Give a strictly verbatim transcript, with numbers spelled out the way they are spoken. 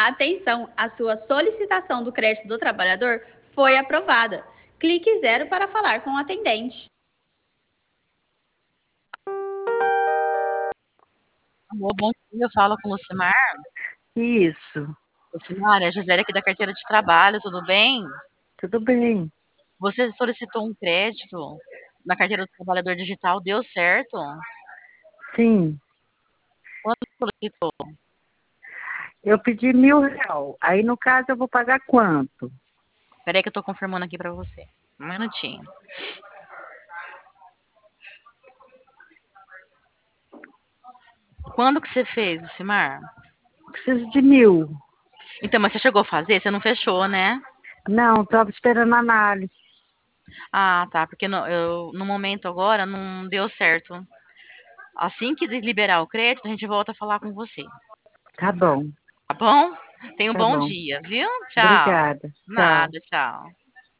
Atenção, a sua solicitação do crédito do trabalhador foi aprovada. Clique zero para falar com o atendente. Alô, bom dia, eu falo com o Lucimar. Isso, Lucimar, é a Gisele aqui da carteira de trabalho, tudo bem? tudo bem. Você solicitou um crédito na carteira do trabalhador digital, deu certo? Sim, Quanto solicitou? eu pedi mil real. Aí, no caso, eu vou pagar quanto? Peraí que eu tô confirmando aqui pra você. Um minutinho. Quando que você fez, Lucimar? Preciso de mil. Então, mas você chegou a fazer? Você não fechou, né? Não, estava esperando análise. Ah, tá, porque no, eu, no momento agora não deu certo. Assim que liberar o crédito, a gente volta a falar com você. Tá bom, Tá bom? Tenha um tá bom bom. dia, viu? Tchau. Obrigada. Tchau. Nada, tchau.